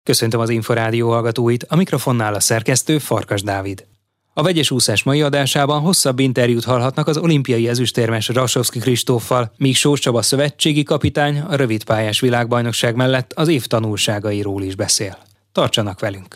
Köszöntöm az Inforádió hallgatóit, a mikrofonnál a szerkesztő Farkas Dávid. A vegyes úszás mai adásában hosszabb interjút hallhatnak az olimpiai ezüstérmes Rasovszky Kristóffal, míg Sós Csaba szövetségi kapitány a rövidpályás világbajnokság mellett az év tanulságairól is beszél. Tartsanak velünk!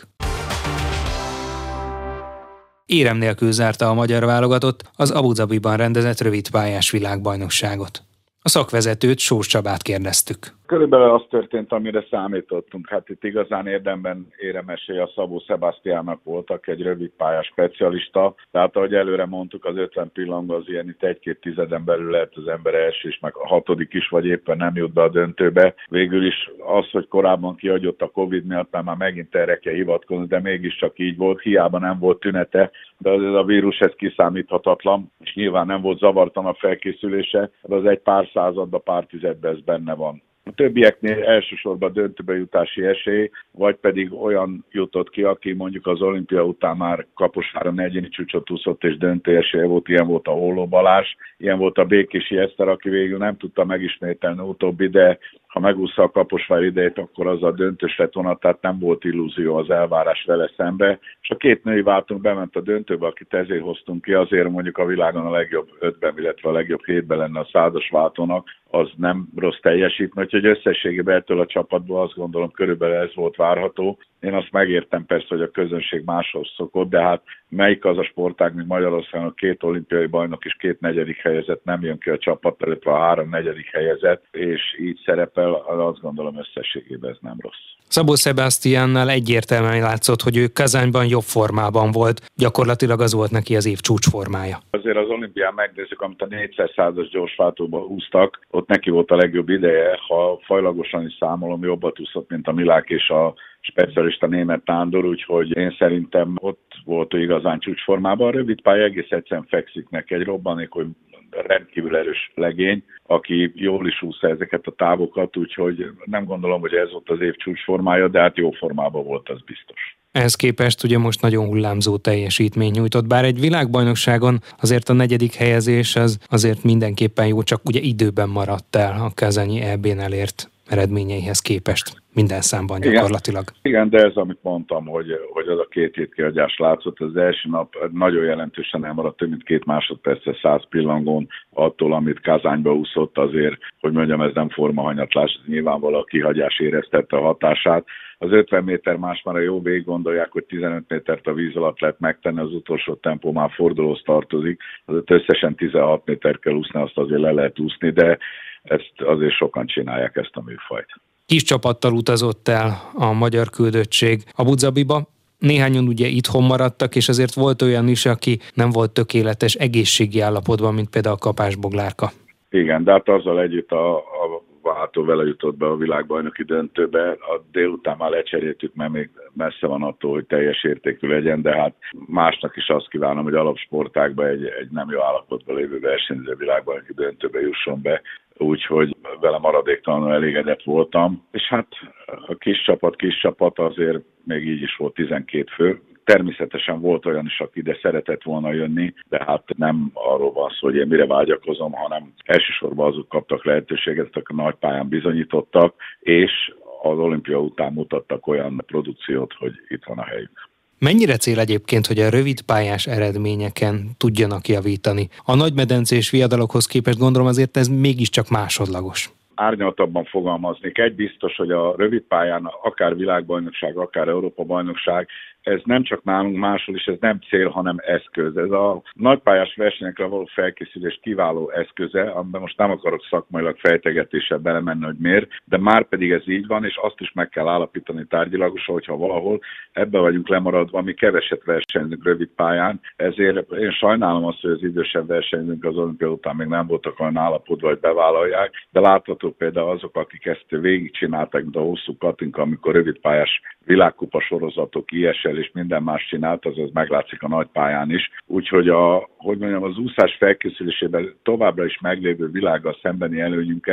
Érem nélkül zárta a magyar válogatott az Abu Dhabiban rendezett rövidpályás világbajnokságot. A szakvezetőt, Sós Csabát kérdeztük. Körülbelül az történt, amire számítottunk. Hát itt igazán érdemben éremesély a Szabó Sebastiánnak voltak, egy rövidpályás specialista. Tehát ahogy előre mondtuk, az 50 pillangó az ilyen itt 1-2 tizeden belül lehet az ember első is, meg a 6. is, vagy éppen nem jut be a döntőbe. Végül is az, hogy korábban kihagyott a Covid miatt, már megint erre kell hivatkozni, de mégiscsak így volt, hiába nem volt tünete, de ez a vírus ez kiszámíthatatlan, és nyilván nem volt zavartan a felkészülése, de az egy pár századba, pár tizedben ez benne van. A többieknél elsősorban döntőbe jutási esély, vagy pedig olyan jutott ki, aki mondjuk az olimpia után már Kaposváron egyéni csúcsot úszott és döntő esélye volt, ilyen volt a Holló Balázs, ilyen volt a Békési Eszter, aki végül nem tudta megismételni utóbbi, de ha megúszta a Kaposvár idejét, akkor az a döntős lett volna, tehát nem volt illúzió az elvárás vele szembe. És a két női váltunk bement a döntőbe, akit ezért hoztunk ki, azért mondjuk a világon a legjobb 5-ben, illetve a legjobb 7-ben lenne a százas váltónak, az nem rossz teljesítmény, úgyhogy összességében ettől a csapatból azt gondolom körülbelül ez volt várható. Én azt megértem persze, hogy a közönség máshoz szokott, de hát melyik az a sportág, mint Magyarországon 2 olimpiai bajnok és 2 negyedik helyezett nem jön ki a csapat, illetve a 3 negyedik helyezett, és így szerepel, azt gondolom összességében ez nem rossz. Szabó Sebastiánnál egyértelműen látszott, hogy ő Kazányban jobb formában volt, gyakorlatilag az volt neki az év csúcsformája. Azért az olimpián megnézzük, amit a 400-as gyorsváltóban húztak, ott neki volt a legjobb ideje, ha fajlagosan is számolom, jobbat úszott, mint a Milák és a specialista német Tándor, úgyhogy én szerintem ott volt igazán csúcsformában. A rövid pálya egész egyszerűen fekszik neki, egy robbanékony, rendkívül erős legény, aki jól is úszta ezeket a távokat, úgyhogy nem gondolom, hogy ez volt az év csúcsformája, de hát jó formában volt, az biztos. Ehhez képest ugye most nagyon hullámzó teljesítmény nyújtott, bár egy világbajnokságon azért a 4. helyezés az azért mindenképpen jó, csak ugye időben maradt el a kazányi EB-n elért eredményeihez képest minden számban gyakorlatilag. Igen, de ez, amit mondtam, hogy az a 2 hét kihagyás látszott, az első nap nagyon jelentősen elmaradt, több mint 2 másodpercre 100 pillangón attól, amit Kazányba úszott, azért, hogy mondjam, ez nem formahanyatlás, ez nyilvánvalóan a kihagyás éreztette a hatását. Az 50 méter más már a jó végig gondolják, hogy 15 métert a víz alatt lehet megtenni, az utolsó tempó már fordulóhoz tartozik, azért összesen 16 méter kell úszni, azt azért le lehet úszni, de ezt azért sokan csinálják ezt a műfajt. Kis csapattal utazott el a magyar küldöttség Abu Dhabiba. Néhányan ugye itthon maradtak, és azért volt olyan is, aki nem volt tökéletes egészségi állapotban, mint például Kapás Boglárka. Igen, de hát azzal együtt a váltó vele jutott be a világbajnoki döntőbe. A délután már lecseréltük, mert még messze van attól, hogy teljes értékű legyen, de hát másnak is azt kívánom, hogy alapsportákban egy nem jó állapotban lévő versenyző világbajnoki döntőbe jusson be. Úgyhogy vele maradéktalanul elégedett voltam. És hát a kis csapat azért még így is volt 12 fő. Természetesen volt olyan is, aki ide szeretett volna jönni, de hát nem arról van szó, hogy én mire vágyakozom, hanem elsősorban azok kaptak lehetőséget, akik a nagypályán bizonyítottak, és az olimpia után mutattak olyan produkciót, hogy itt van a helyük. Mennyire cél egyébként, hogy a rövidpályás eredményeken tudjanak javítani? A nagymedencés viadalokhoz képest gondolom azért ez mégiscsak másodlagos. Árnyaltabban fogalmaznék. Egy biztos, hogy a rövidpályán akár világbajnokság, akár Európa-bajnokság, ez nem csak nálunk máshol is, ez nem cél, hanem eszköz. Ez a nagypályás versenyekre való felkészülés kiváló eszköze, amiben most nem akarok szakmailag fejtegetéssel belemenni, hogy miért, de már pedig ez így van, és azt is meg kell állapítani tárgyilagosan, hogyha valahol ebbe vagyunk lemaradva, mi keveset versenyzünk rövidpályán, ezért én sajnálom azt, hogy az idősebb versenyzők az olimpia után még nem voltak olyan állapotban, hogy bevállalják, de látható például azok, akik ezt végigcsinálták, mint a hosszú Katinka, amikor rövidpályás világkupa sorozatok, ISL és minden más csinált, az meglátszik a nagypályán is. Úgyhogy az úszás felkészülésében továbbra is meglévő világgal szembeni előnyünket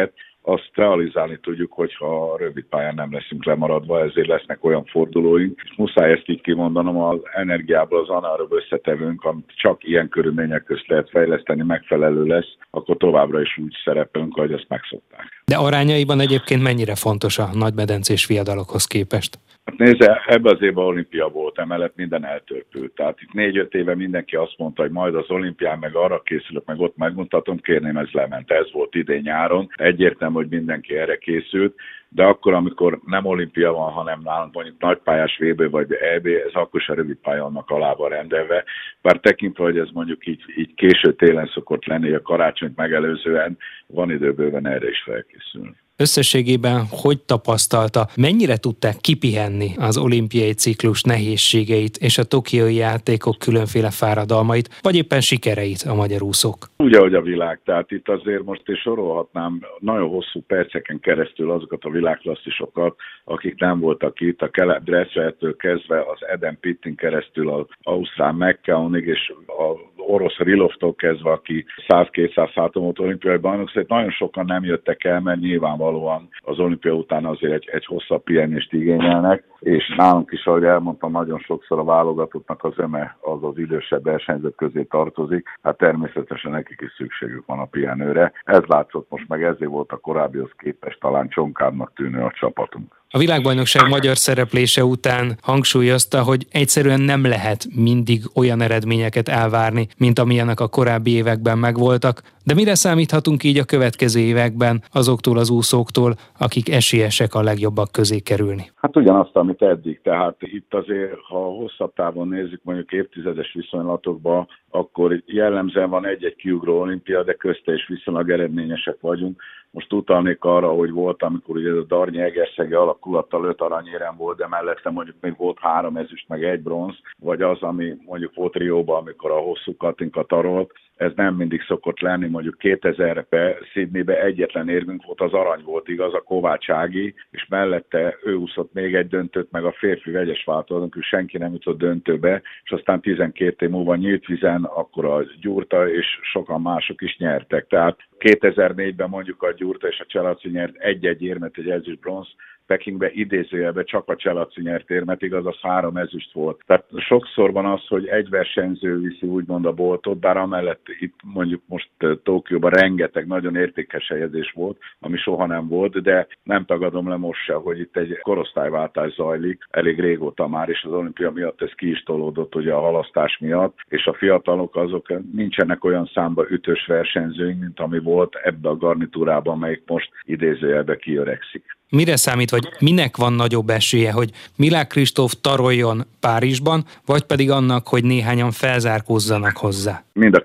azt realizálni tudjuk, hogyha a rövidpályán nem leszünk lemaradva, ezért lesznek olyan fordulóink. Muszáj ezt így kimondanom, az energiából az anaerob összetevőnk, amit csak ilyen körülmények közt lehet fejleszteni, megfelelő lesz, akkor továbbra is úgy szerepelünk, ahogy ezt megszokták. De arányaiban egyébként mennyire fontos a nagymedencés fiadalokhoz képest? Hát nézze, ebben az évben olimpia volt, emellett minden eltörpült. Tehát itt 4-5 éve mindenki azt mondta, hogy majd az olimpián meg arra készülök, meg ott megmutatom, kérném, ez lement. Ez volt idén nyáron. Egyértelmű, hogy mindenki erre készült, de akkor, amikor nem olimpia van, hanem nálunk mondjuk nagypályás VB vagy EB, ez akkor is a rövidpálya annak alá van rendelve. Bár tekintve, hogy ez mondjuk így késő télen szokott lenni, a karácsonyt megelőzően, van idő bőven erre is felkészülni. Összességében hogy tapasztalta, mennyire tudták kipihenni az olimpiai ciklus nehézségeit és a tokiói játékok különféle fáradalmait, vagy éppen sikereit a magyar úszók? Úgy, ahogy a világ, tehát itt azért most is sorolhatnám nagyon hosszú perceken keresztül azokat a világklasszisokat, akik nem voltak itt, a Caleb Dresslertől kezdve az Eden Pittin keresztül az ausztrál McKeonig és a orosz Rilovtól kezdve, aki 100-200 hátomot olimpiai bajnok, szóval nagyon sokan nem jöttek el, mert nyilvánvalóan az olimpia után azért egy hosszabb pihenést igényelnek, és nálunk is, ahogy elmondtam, nagyon sokszor a válogatottnak az öme az az idősebb versenyzők közé tartozik, hát természetesen nekik is szükségük van a pihenőre. Ez látszott most meg, ezért volt a korábbihoz képest talán csonkábbnak tűnő a csapatunk. A világbajnokság magyar szereplése után hangsúlyozta, hogy egyszerűen nem lehet mindig olyan eredményeket elvárni, mint amilyenek a korábbi években megvoltak, de mire számíthatunk így a következő években azoktól az úszóktól, akik esélyesek a legjobbak közé kerülni? Hát ugyanazt, amit eddig, tehát itt azért, ha hosszabb távon nézzük mondjuk évtizedes viszonylatokban, akkor jellemzően van egy-egy kiugró olimpia, de közte is viszonylag eredményesek vagyunk. Most utalnék arra, hogy volt, amikor ugye a Darnyi-Egerszegi alakulattal 5 aranyérem volt, de mellette mondjuk még volt 3 ezüst, meg 1 bronz, vagy az, ami mondjuk volt Rióban, amikor a hosszú Katinka tarolt. Ez nem mindig szokott lenni, mondjuk 2000-ben Sydneybe egyetlen érmünk volt, az arany volt, igaz, a Kovács Ági, és mellette ő úszott még egy döntőt, meg a férfi vegyes változók, senki nem jutott döntőbe, és aztán 12 év múlva nyílt vízen, akkor a Gyurta és sokan mások is nyertek. Tehát 2004-ben mondjuk a Gyurta és a Cselaci nyert egy-egy érmet, egy ezüst bronz, Pekingbe idézőjelben csak a Cselaci nyert érmet, igaz, az 3 ezüst volt. Tehát sokszor van az, hogy egy versenyző viszi úgymond a boltot, bár amellett itt mondjuk most Tokióban rengeteg nagyon értékes helyezés volt, ami soha nem volt, de nem tagadom le most se, hogy itt egy korosztályváltás zajlik, elég régóta már, és az olimpia miatt ez ki is tolódott ugye a halasztás miatt, és a fiatalok azok nincsenek olyan számba ütős versenyzőink, mint ami volt ebbe a garnitúrában, amelyik most idézőjelben kiöregszik. Mire számít, vagy minek van nagyobb esélye, hogy Milák Kristóf taroljon Párizsban, vagy pedig annak, hogy néhányan felzárkózzanak hozzá? Mind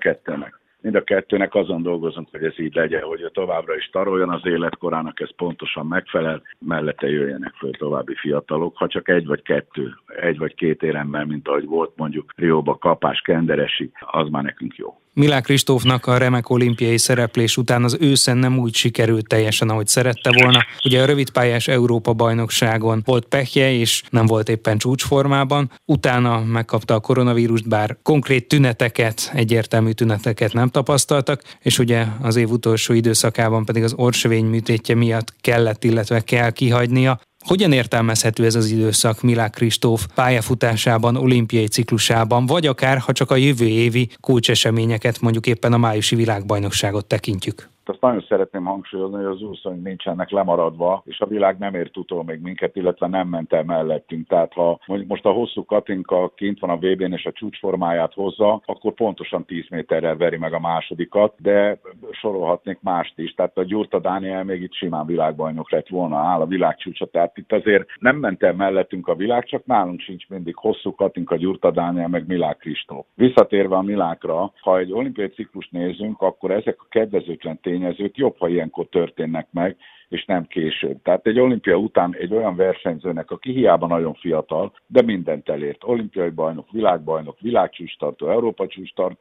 a kettőnek azon dolgozunk, hogy ez így legyen, hogy továbbra is taroljon az életkorának, ez pontosan megfelel, mellette jöjjenek föl további fiatalok, ha csak egy vagy két éremmel, mint ahogy volt mondjuk Rióba Kapás, Kenderesi, az már nekünk jó. Milák Kristófnak a remek olimpiai szereplés után az őszen nem úgy sikerült teljesen, ahogy szerette volna. Ugye a rövidpályás Európa-bajnokságon volt pehje, és nem volt éppen csúcsformában. Utána megkapta a koronavírust, bár konkrét tüneteket, egyértelmű tüneteket nem tapasztaltak, és ugye az év utolsó időszakában pedig az orrsövény műtétje miatt kellett, illetve kell kihagynia. Hogyan értelmezhető ez az időszak Milák Kristóf pályafutásában, olimpiai ciklusában, vagy akár, ha csak a jövő évi kulcseseményeket, mondjuk éppen a májusi világbajnokságot tekintjük? Azt nagyon szeretném hangsúlyozni, hogy az úszóink nincsenek lemaradva, és a világ nem ért utol még minket, illetve nem ment el mellettünk. Tehát ha mondjuk most a hosszú Katinka kint van a VB-n és a csúcsformáját hozza, akkor pontosan 10 méterrel veri meg a másodikat, de sorolhatnék mást is. Tehát a Gyurta Dániel még itt simán világbajnok lett volna, áll a világcsúcsa. Tehát itt azért nem ment el mellettünk a világ, csak nálunk sincs mindig hosszú Katinka, Gyurta Dániel, meg Milák Kristóf. Visszatérve a Milákra, ha egy olimpiai ciklust nézünk, akkor ezek a kedvezőtlen tényezők jobb, ha ilyenkor történnek meg, és nem később. Tehát egy olimpia után egy olyan versenyzőnek, aki hiába nagyon fiatal, de mindent elért. Olimpiai bajnok, világbajnok, világcsúcstartó, Európa csúcstartó,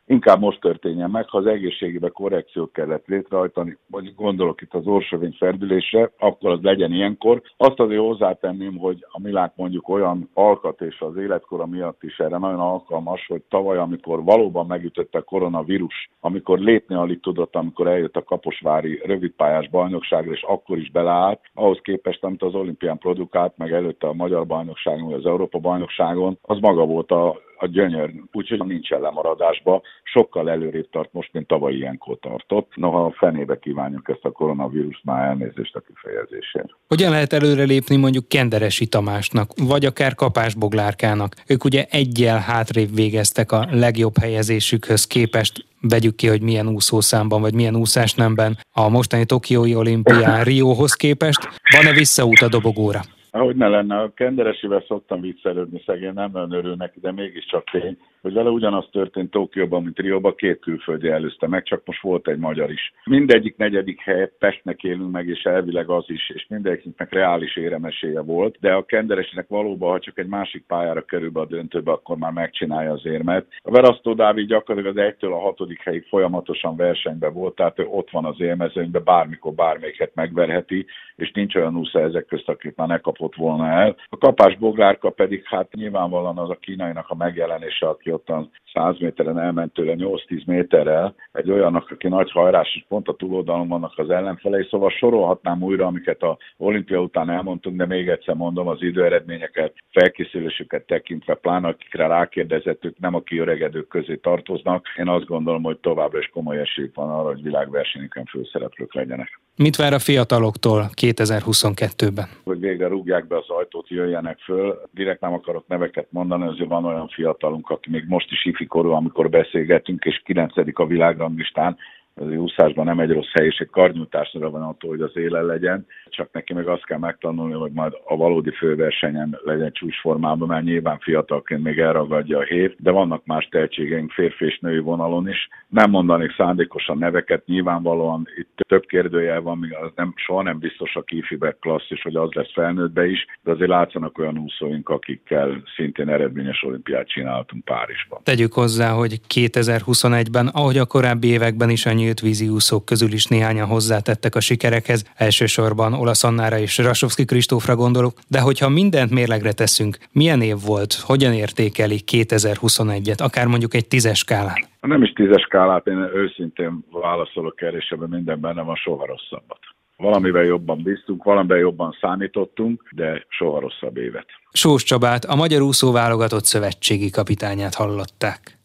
inkább most történjen meg, ha az egészségében korrekciót kellett létrehajtani, vagy gondolok itt az orsovény ferdülésre, akkor az legyen ilyenkor. Azt azért hozzátenném, hogy a Milák mondjuk olyan alkat és az életkora miatt is erre nagyon alkalmas, hogy tavaly, amikor valóban megütötte a koronavírus, amikor lépni alig tudott, amikor eljött a kaposvári rövidpályás bajnokságra, és akkor is beleállt, ahhoz képest, amit az olimpián produkált, meg előtte a magyar bajnokságon, vagy az Európa bajnokságon, az maga volt a gyönyör, úgyhogy nincsen lemaradásba, sokkal előrébb tart most, mint tavaly ilyenkor tartott. Noha a fenébe kívánjuk ezt a koronavírust, már elnézést a kifejezésért. Hogyan lehet előrelépni mondjuk Kenderesi Tamásnak, vagy akár Kapás Boglárkának? Ők ugye eggyel hátrébb végeztek a legjobb helyezésükhöz képest, vegyük ki, hogy milyen úszószámban, vagy milyen úszásnemben a mostani Tokiói olimpián Rióhoz képest. Van-e visszaút a dobogóra? Ahogy ne lenne, a Kenderesivel szoktam viccelődni, szegény nem nagyon örül neki, de mégiscsak tény, hogy vele ugyanaz történt Tokióban, mint Rióban, 2 külföldi előzte meg, csak most volt egy magyar is. Mindegyik 4. hely, Pestnek élünk meg, és elvileg az is, és mindegyiknek reális éremesélye volt, de a Kenderesinek valóban, ha csak egy másik pályára kerül be a döntőbe, akkor már megcsinálja az érmet. A Verasztó Dávid gyakorlatilag az 1-től a 6. helyig folyamatosan versenyben volt, tehát ő ott van az élmezőnyben, bármikor bármelyiket megverheti, és nincs olyan úszó ezek közt, akit már ne kapott volna el. A Kapás Boglárka pedig hát nyilvánvalóan az a kínainak a megjelenése, aki ottan 100 méteren elment tőle 8-10 méterrel, egy olyannak, aki nagy hajrás, és pont a túloldalon vannak az ellenfelei, szóval sorolhatnám újra, amiket a olimpia után elmondtunk, de még egyszer mondom, az időeredményeket, felkészülésüket tekintve, pláne akikre rákérdezett, ők nem a kiöregedők közé tartoznak. Én azt gondolom, hogy továbbra is komoly esélyük van arra, hogy világversenyeken főszereplők legyenek. Mit vár a fiataloktól 2022-ben? Hogy végre rúgják be az ajtót, jöjjenek föl. Direkt nem akarok neveket mondani, azért van olyan fiatalunk, aki még most is ifikorú, amikor beszélgetünk, és 9. a világranglistán. Az úszásban nem egy rossz hely, és egy karnyújtásra van attól, hogy az élen legyen. Csak neki meg azt kell megtanulni, hogy majd a valódi főversenyen legyen csúcsformában, mert nyilván fiatalként még elragadja a hét, de vannak más tehetségeink férfi és női vonalon is. Nem mondanék szándékosan neveket, nyilvánvalóan itt több kérdőjel van, míg az soha nem biztos a kifibe klasszis, hogy az lesz felnőttbe is, de azért látszanak olyan úszóink, akikkel szintén eredményes olimpiát csináltunk Párizsban. Tegyük hozzá, hogy 2021-ben, ahogy a korábbi években is, a nyílt víziúszók közül is néhányan hozzátettek a sikerekhez, elsősorban Olasz Annára és Rasovszky Kristófra gondolok, de hogyha mindent mérlegre teszünk, milyen év volt, hogyan értékeli 2021-et, akár mondjuk egy 10-es skálán? Nem is 10-es skálát, én őszintén válaszolok erre, és ebben minden benne van, soha rosszabbat. Valamivel jobban bíztunk, valamivel jobban számítottunk, de soha rosszabb évet. Sós Csabát, a Magyar Úszó Válogatott szövetségi kapitányát hallották.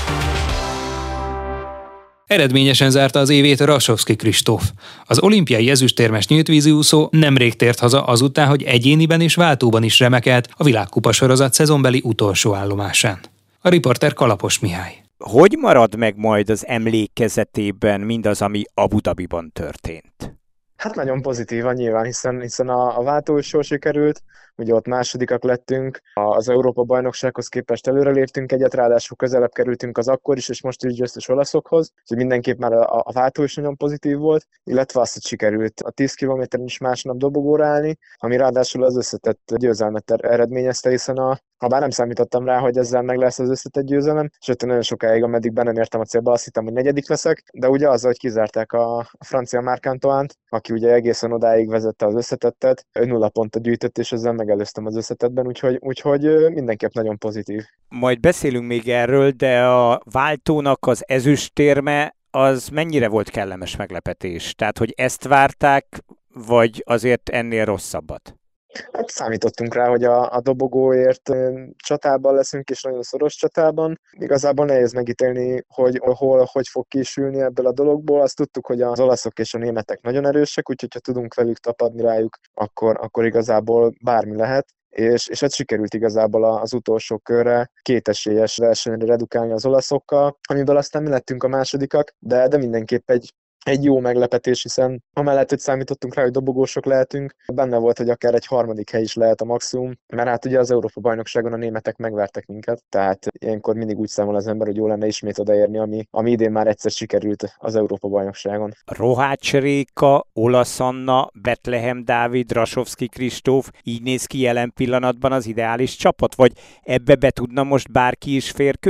Eredményesen zárta az évét Rasovszky Kristóf. Az olimpiai ezüstérmes nyíltvíziúszó nemrég tért haza azután, hogy egyéniben és váltóban is remekelt a világkupa sorozat szezonbeli utolsó állomásán. A riporter Kalapos Mihály. Hogy marad meg majd az emlékezetében mindaz, ami Abu Dhabiban történt? Hát nagyon pozitívan nyilván, hiszen a váltó is jól sikerült, ugye ott másodikak lettünk, az Európa-bajnoksághoz képest előreléptünk egyet, ráadásul közelebb kerültünk az akkor is, és most is győztes olaszokhoz, úgyhogy mindenképp már a váltó is nagyon pozitív volt, illetve azt, hogy sikerült a 10 kilométeren is másnap dobogóra állni, ami ráadásul az összetett győzelmet eredményezte, hiszen habár nem számítottam rá, hogy ezzel meg lesz az összetett győzelem, sőt nagyon sokáig, ameddig be nem értem a célba, azt hittem, hogy 4. leszek, de ugye azzal, hogy kizárták a francia Marc Antoine-t, aki ugye egészen odáig vezette az összetettet, 0 pontot gyűjtött, és ezzel megelőztem az összetettben, úgyhogy mindenképp nagyon pozitív. Majd beszélünk még erről, de a váltónak az ezüstérme az mennyire volt kellemes meglepetés? Tehát, hogy ezt várták, vagy azért ennél rosszabbat? Hát számítottunk rá, hogy a dobogóért csatában leszünk, és nagyon szoros csatában. Igazából nehéz megítélni, hogy fog kisülni ebből a dologból. Azt tudtuk, hogy az olaszok és a németek nagyon erősek, úgyhogy ha tudunk velük tapadni rájuk, akkor igazából bármi lehet. És hát sikerült igazából az utolsó körre 2 esélyes versenyre redukálni az olaszokkal, amiből aztán mi lettünk a másodikak, de mindenképp egy jó meglepetés, hiszen amellett, hogy számítottunk rá, hogy dobogósok lehetünk, benne volt, hogy akár egy 3. hely is lehet a maximum, mert hát ugye az Európa-bajnokságon a németek megvertek minket, tehát ilyenkor mindig úgy számol az ember, hogy jó lenne ismét odaérni, ami idén már egyszer sikerült az Európa-bajnokságon. Rohács Réka, Olasz Anna, Betlehem Dávid, Rasovszky Kristóf, így néz ki jelen pillanatban az ideális csapat, vagy ebbe be tudna most bárki is férkőzni?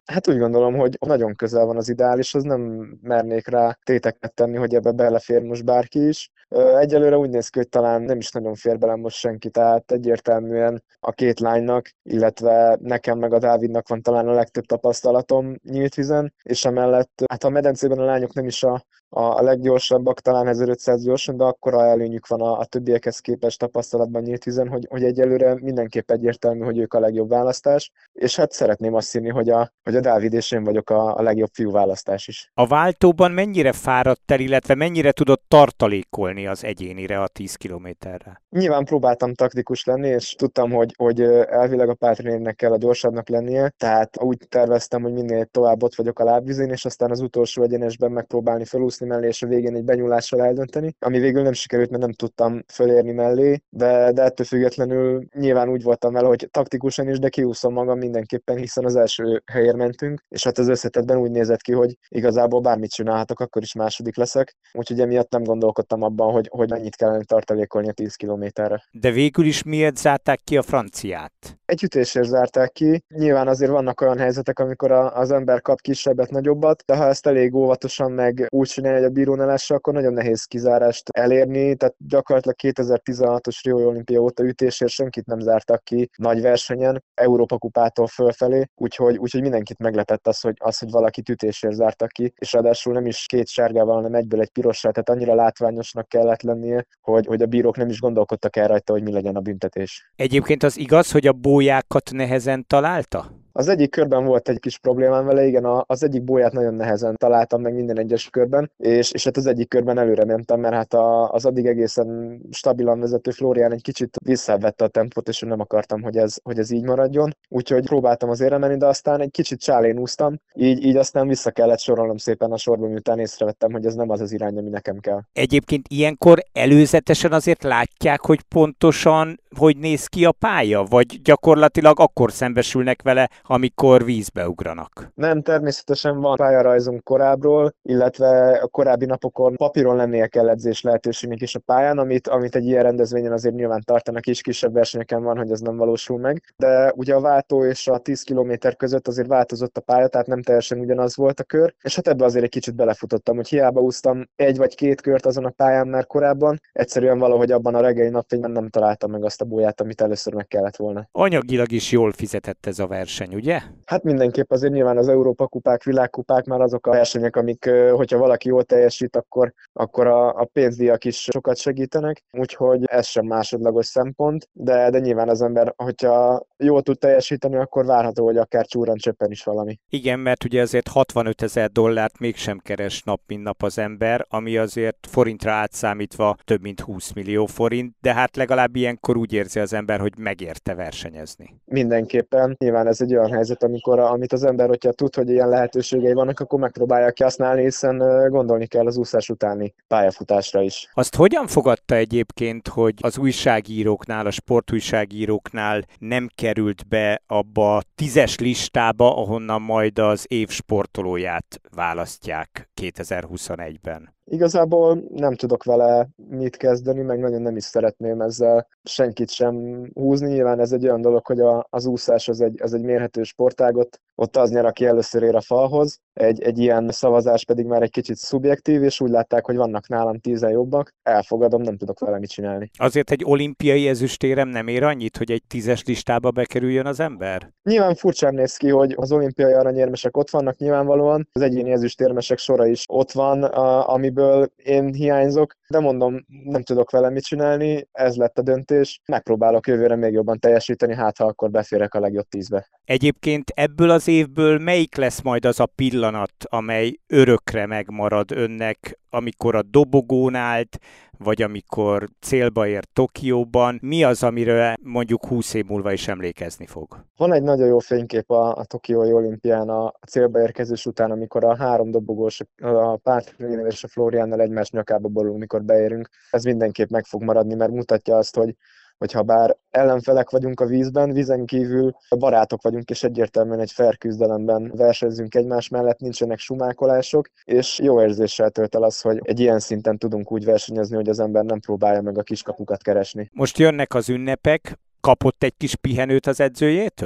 Hát úgy gondolom, hogy nagyon közel van az ideálishoz, nem mernék rá téteket tenni, hogy ebbe belefér most bárki is. Egyelőre úgy néz ki, hogy talán nem is nagyon fér bele most senki, tehát egyértelműen a két lánynak, illetve nekem meg a Dávidnak van talán a legtöbb tapasztalatom nyílt vízen, és emellett, hát a medencében a lányok nem is a leggyorsabbak, talán 1500 gyorsan, de akkora előnyük van a többiekhez képest tapasztalatban nyílt vízen, hogy egyelőre mindenképp egyértelmű, hogy ők a legjobb választás, és hát szeretném azt hinni, hogy a Dávid és én vagyok a legjobb fiú választás is. A váltóban mennyire fáradt el, illetve mennyire tudott tartalékolni az egyénire a 10 kilométerre? Nyilván próbáltam taktikus lenni, és tudtam, hogy elvileg a Pátrénnek kell a gyorsabbnak lennie, tehát úgy terveztem, hogy minél tovább ott vagyok a lábvizén, és aztán az utolsó egyenesben megpróbálni felúszni mellé, és a végén egy benyúlással eldönteni, ami végül nem sikerült, mert nem tudtam fölérni mellé, de ettől függetlenül nyilván úgy voltam vele, hogy taktikusan is, de kiúszom magam mindenképpen, hiszen az első helyért mentünk, és hát az összetettben úgy nézett ki, hogy igazából bármit csinálhatok, akkor is második leszek, úgyhogy emiatt nem gondolkodtam abban, hogy mennyit kellene tartalékolni a 10 kilométerre. De végül is miért zárták ki a franciát? Egy ütésért zárták ki. Nyilván azért vannak olyan helyzetek, amikor az ember kap kisebbet, nagyobbat, de ha ezt elég óvatosan meg úgy csinálja, hogy a bíró ne lássa, akkor nagyon nehéz kizárást elérni. Tehát gyakorlatilag 2016-os Rio Olimpia óta ütésért senkit nem zártak ki nagy versenyen, Európa kupától fölfelé, úgyhogy mindenkit meglepett az, hogy valakit ütésért zártak ki, és ráadásul nem is két sárgával, hanem egyből egy pirossal, tehát annyira látványosnak kellett lennie, hogy a bírók nem is gondolkodtak el rajta, hogy mi legyen a büntetés. Egyébként az igaz, hogy a bójákat nehezen találta? Az egyik körben volt egy kis problémám vele, igen, az egyik bóját nagyon nehezen találtam meg minden egyes körben, és hát az egyik körben előre mentem, mert hát az addig egészen stabilan vezető Florian egy kicsit visszavette a tempót, és nem akartam, hogy ez így maradjon. Úgyhogy próbáltam azért menni, de aztán egy kicsit csálén úsztam, így aztán vissza kellett sorolnom szépen a sorba, miután észrevettem, hogy ez nem az az irány, ami nekem kell. Egyébként ilyenkor előzetesen azért látják, hogy pontosan hogy néz ki a pálya, vagy gyakorlatilag akkor szembesülnek vele, amikor vízbe ugranak? Nem, természetesen van pályarajzunk korábbról, illetve a korábbi napokon papíron lennie kell edzés lehetőségnek is a pályán, amit egy ilyen rendezvényen azért nyilván tartanak is, kisebb versenyeken van, hogy ez nem valósul meg. De ugye a váltó és a 10 kilométer között azért változott a pálya, tehát nem teljesen ugyanaz volt a kör, és hát ebbe azért egy kicsit belefutottam, hogy hiába úsztam egy vagy két kört azon a pályán már korábban, egyszerűen valahogy abban a reggeli napfényben nem találtam meg azt a bóját, amit először meg kellett volna. Anyagilag is jól fizetett ez a verseny, ugye? Hát mindenképp azért nyilván az Európa kupák, világkupák már azok a versenyek, amik, hogyha valaki jól teljesít, akkor a pénzdíjak is sokat segítenek, úgyhogy ez sem másodlagos szempont, de nyilván az ember, hogyha jól tud teljesíteni, akkor várható, hogy akár csúran csöppen is valami. Igen, mert ugye azért $65,000 mégsem keres nap mint nap az ember, ami azért forintra átszámítva több mint 20 millió forint, de hát legalább ilyenkor úgy érzi az ember, hogy megérte versenyezni. Mindenképpen. Nyilván ez egy olyan helyzet, amit az ember, hogyha tud, hogy ilyen lehetőségei vannak, akkor megpróbálja kihasználni, hiszen gondolni kell az úszás utáni pályafutásra is. Azt hogyan fogadta egyébként, hogy az újságíróknál, a sportújságíróknál nem került be abba a 10-es listába, ahonnan majd az év sportolóját választják 2021-ben? Igazából nem tudok vele mit kezdeni, meg nagyon nem is szeretném ezzel senkit sem húzni. Nyilván ez egy olyan dolog, hogy az úszás az egy mérhető sportágot, ott az nyer, aki először ér a falhoz. Egy ilyen szavazás pedig már egy kicsit szubjektív, és úgy látták, hogy vannak nálam 10 jobbak. Elfogadom, nem tudok vele mit csinálni. Azért egy olimpiai ezüstérem nem ér annyit, hogy egy 10-es listába bekerüljön az ember? Nyilván furcsán néz ki, hogy az olimpiai aranyérmesek ott vannak nyilvánvalóan, az egyéni ezüstérmesek sora is ott van, amiből én hiányzok, de mondom, nem tudok vele mit csinálni, ez lett a döntés. Megpróbálok jövőre még jobban teljesíteni, hát ha akkor beférek a legjobb 10-be. Egyébként ebből az évből melyik lesz majd az a pillanat, amely örökre megmarad önnek, amikor a dobogón állt, vagy amikor célba ért Tokióban? Mi az, amiről mondjuk 20 év múlva is emlékezni fog? Van egy nagyon jó fénykép a Tokiói olimpián a célba érkezés után, amikor a 3 dobogós, a Pátrénél és a Floriannal egymás nyakába borulunk, mikor beérünk. Ez mindenképp meg fog maradni, mert mutatja azt, hogyha bár ellenfelek vagyunk a vízen kívül barátok vagyunk, és egyértelműen egy fair küzdelemben versenyzünk egymás mellett, nincsenek sumákolások, és jó érzéssel tölt el az, hogy egy ilyen szinten tudunk úgy versenyezni, hogy az ember nem próbálja meg a kiskapukat keresni. Most jönnek az ünnepek, kapott egy kis pihenőt az edzőjétől?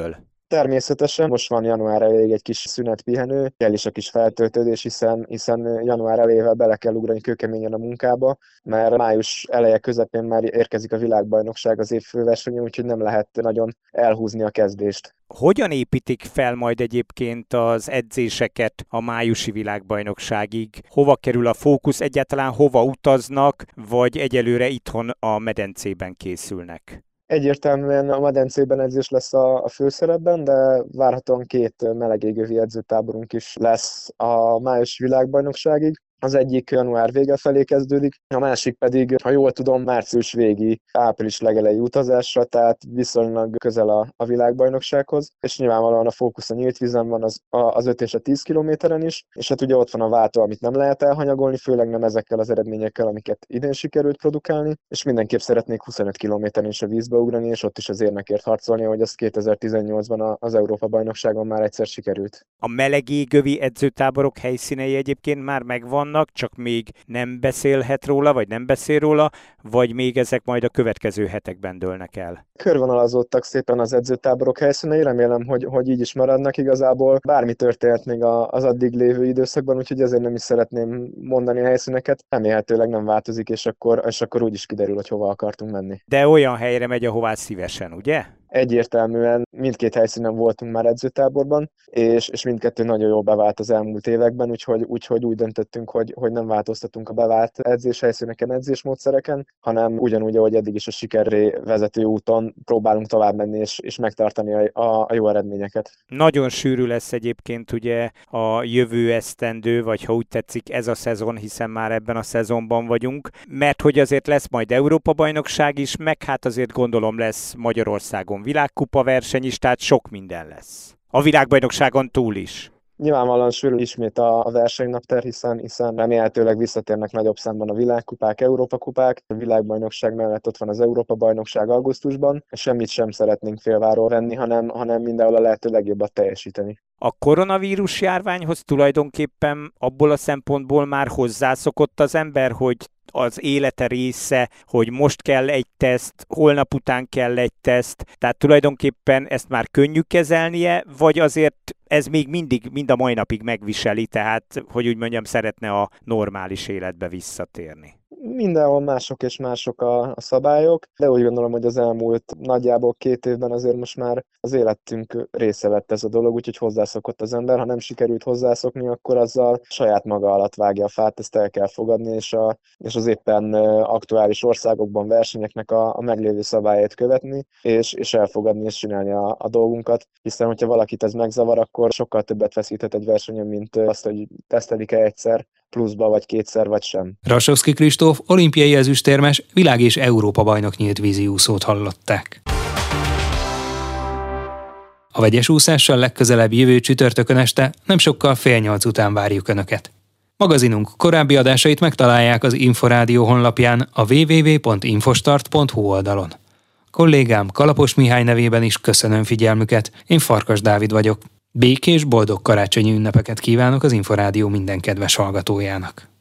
Természetesen most van január elejéig egy kis szünetpihenő, kell is a kis feltöltődés, hiszen január elejével bele kell ugrani kőkeményen a munkába, mert május eleje közepén már érkezik a világbajnokság, az év főversenye, úgyhogy nem lehet nagyon elhúzni a kezdést. Hogyan építik fel majd egyébként az edzéseket a májusi világbajnokságig? Hova kerül a fókusz, egyáltalán hova utaznak, vagy egyelőre itthon a medencében készülnek? Egyértelműen a medencében edzés lesz a főszerepben, de várhatóan 2 melegégövi edzőtáborunk is lesz a május világbajnokságig. Az egyik január vége felé kezdődik, a másik pedig, ha jól tudom, március végi, április legelejé utazásra, tehát viszonylag közel a világbajnoksághoz, és nyilvánvalóan a fókusz a nyílt vízen van az 5 és a 10 kilométeren is, és hát ugye ott van a váltó, amit nem lehet elhanyagolni, főleg nem ezekkel az eredményekkel, amiket idén sikerült produkálni, és mindenképp szeretnék 25 kilométeren is a vízbe ugrani, és ott is az érmekért harcolni, ahogy az 2018-ban az Európa-bajnokságon már egyszer sikerült. A melegégövi edzőtáborok helyszínei egyébként már megvan, csak még nem beszélhet róla, vagy nem beszél róla, vagy még ezek majd a következő hetekben dőlnek el? Körvonalazódtak szépen az edzőtáborok helyszínei, remélem, hogy így is maradnak igazából. Bármi történhet még az addig lévő időszakban, úgyhogy ezért nem is szeretném mondani a helyszíneket. Remélhetőleg nem változik, és akkor úgy is kiderül, hogy hova akartunk menni. De olyan helyre megy, ahová szívesen, ugye? Egyértelműen mindkét helyszínen voltunk már edzőtáborban, és mindkettő nagyon jól bevált az elmúlt években, úgyhogy úgy döntöttünk, hogy nem változtatunk a bevált edzéshelyszíneken, edzésmódszereken, hanem ugyanúgy, ahogy eddig is a sikerré vezető úton próbálunk tovább menni és megtartani a jó eredményeket. Nagyon sűrű lesz egyébként ugye a jövő esztendő, vagy ha úgy tetszik ez a szezon, hiszen már ebben a szezonban vagyunk, mert hogy azért lesz majd Európa-bajnokság is, meg hát azért gondolom lesz Magyarországon világkupa verseny is, tehát sok minden lesz. A világbajnokságon túl is. Nyilvánvalóan sűrű ismét a versenynapter, hiszen remélhetőleg visszatérnek nagyobb számban a világkupák, Európa-kupák. A világbajnokság mellett ott van az Európa-bajnokság augusztusban, és semmit sem szeretnénk félváról venni, hanem mindenhol a lehető legjobbat teljesíteni. A koronavírus járványhoz tulajdonképpen abból a szempontból már hozzászokott az ember, hogy az élete része, hogy most kell egy teszt, holnap után kell egy teszt, tehát tulajdonképpen ezt már könnyű kezelnie, vagy azért ez még mindig, mind a mai napig megviseli, tehát, hogy úgy mondjam, szeretne a normális életbe visszatérni? Mindenhol mások és mások a szabályok, de úgy gondolom, hogy az elmúlt nagyjából 2 évben azért most már az életünk része lett ez a dolog, úgyhogy hozzászokott az ember. Ha nem sikerült hozzászokni, akkor azzal saját maga alatt vágja a fát, ezt el kell fogadni, és az éppen aktuális országokban versenyeknek a meglévő szabályait követni, és elfogadni és csinálni a dolgunkat, hiszen hogyha valakit ez megzavar, akkor sokkal többet veszíthet egy versenyen, mint azt, hogy tesztelik-e egyszer pluszba, vagy 2-szer, vagy sem. Rasovszky Kristóf olimpiai ezüstérmes, világ- és Európa-bajnok nyílt vízi úszót hallották. A vegyes úszással legközelebb jövő csütörtökön este, nem sokkal 7:30 után várjuk Önöket. Magazinunk korábbi adásait megtalálják az Inforádió honlapján, a www.infostart.hu oldalon. Kollégám Kalapos Mihály nevében is köszönöm figyelmüket, én Farkas Dávid vagyok. Békés, boldog karácsonyi ünnepeket kívánok az Inforádió minden kedves hallgatójának.